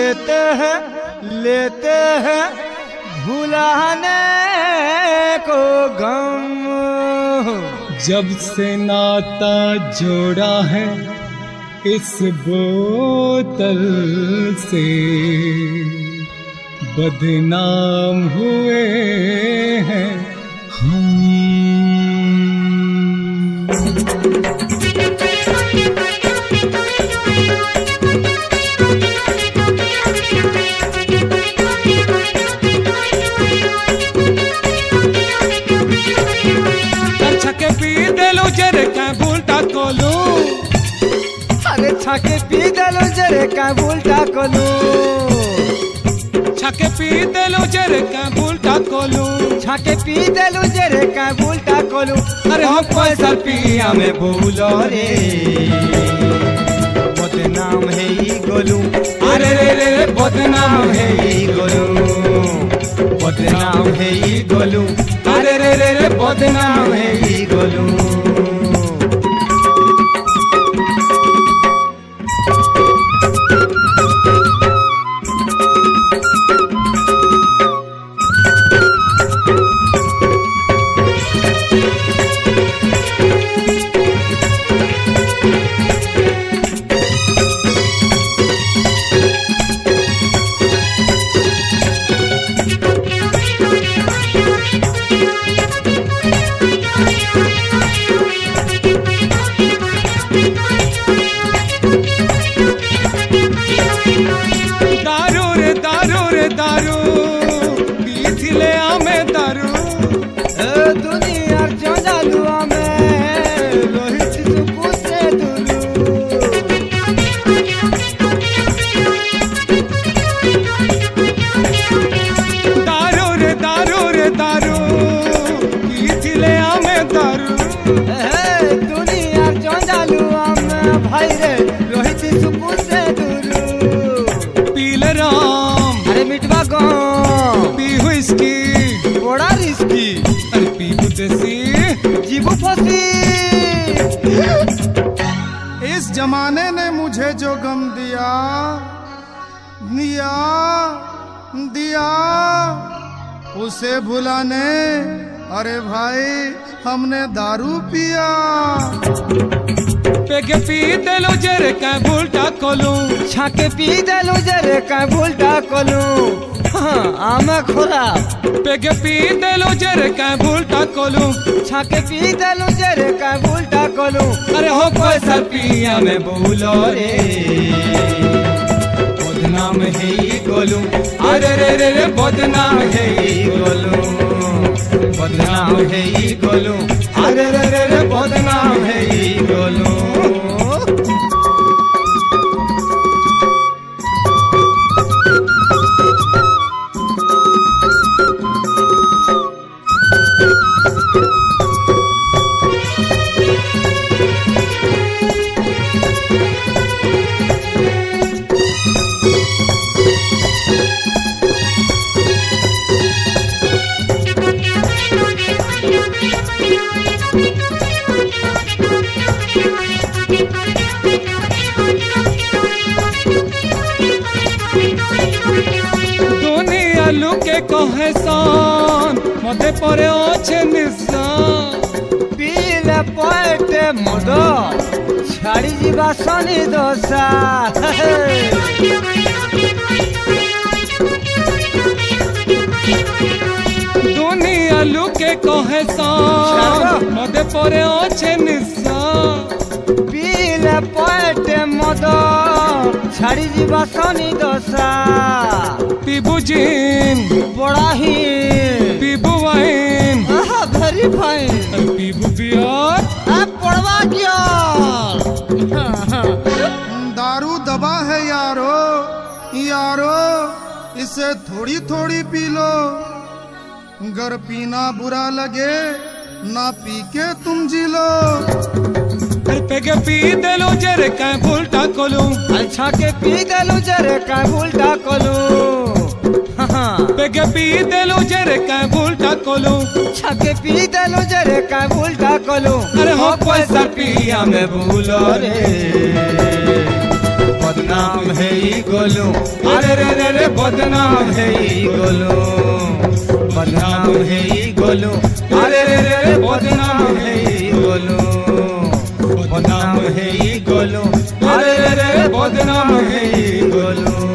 लेते हैं भुलाने को गम। जब से नाता जोड़ा है इस बोतल से, बदनाम हुए हैं हम। छके पी देलू जरे का भूलटा कोलू, अरे छके पी देलू जरे का भूलटा कोलू, छके पी देलू जरे का भूलटा कोलू, छके पी देलू जरे का भूलटा कोलू। अरे हम पैसा पिया में भूलो रे, बदनाम है ई गोलू, अरे रे रे बदनाम है ई गोलू, बदनाम है ई गोलू, अरे रे रे रे बदनाम है ई गोलू। इस जमाने ने मुझे जो गम दिया दिया दिया उसे भुलाने, अरे भाई हमने दारू पिया। पेके पी देलू जरे का भूलटा कोलू, छके पी देलू जरे का भूलटा कोलू, आम खोरा। पेके पी देलू जरे का भूलटा कोलू, छके पी देलू जरे का भूलटा कोलू। अरे हो पैसा पिया में भूलो रे, बदनाम है ई गोलू, अरे रे रे रे बदनाम है ई गोलू, बदनाम है ई गोलू, अरे रे रे रे बदनाम है ई गोलू। लुके कहे सान मते परे ओछे निशान, पीले पटे मद छाड़ी जीवा सनी दोसा। दुनिया लुके कहे सान मते परे ओछे निशान, पीले पटे मद छाड़ी जीवा सनी दोसा। पीबू जीन बड़ा ही पीबू वाइन, वेरी फाइन। पीबू बियर पड़वा क्या दारू दबा है यारो, यारो इसे थोड़ी थोड़ी पी लो, गर पीना बुरा लगे ना पी के तुम जी लो। पेके पी देलू जरे का भूलटा कोलू, अच्छा के पी देलू जरे का भूलटा कोलू, पेके पी देलू जरे का भूलटा कोलू, छके पी देलू जरे का भूलटा कोलू। अरे हो पैसा पिया में भूलो रे, बदनाम है ई गोलू, अरे रे रे रे बदनाम है ई गोलू, बदनाम है ई गोलू, अरे रे रे रे बदनाम है ई गोलू, बदनाम है ई गोलू, अरे रे रे बदनाम है ई गोलू।